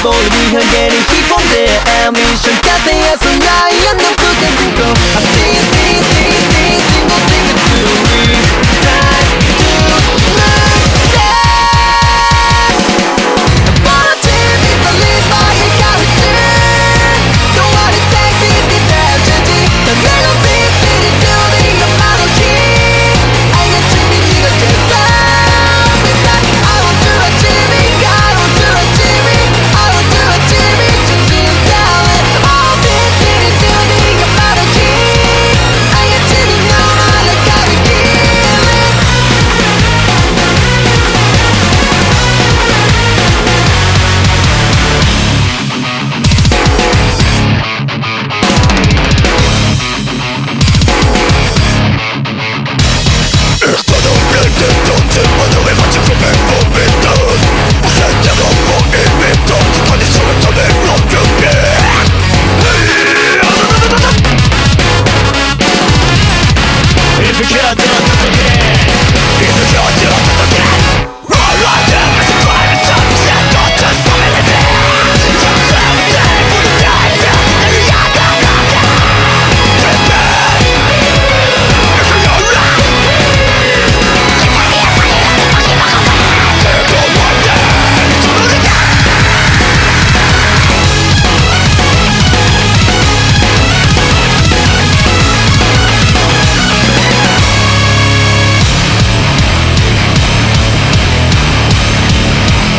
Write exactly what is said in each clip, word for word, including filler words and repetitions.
ボールに影に引っ込んで Ambition got the answer I am not good at synchro I see see see see single single to me time to move yeah Wanna team is the lead by a character Don't wanna take it this tragedy The little thing spinning to the apology I got to be the just I want to achieve it, I want to achieve it I want to achieve it, just in talent All this spinning to the apology I got to be known on the cavity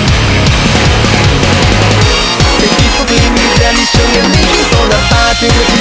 Show you leaking for the party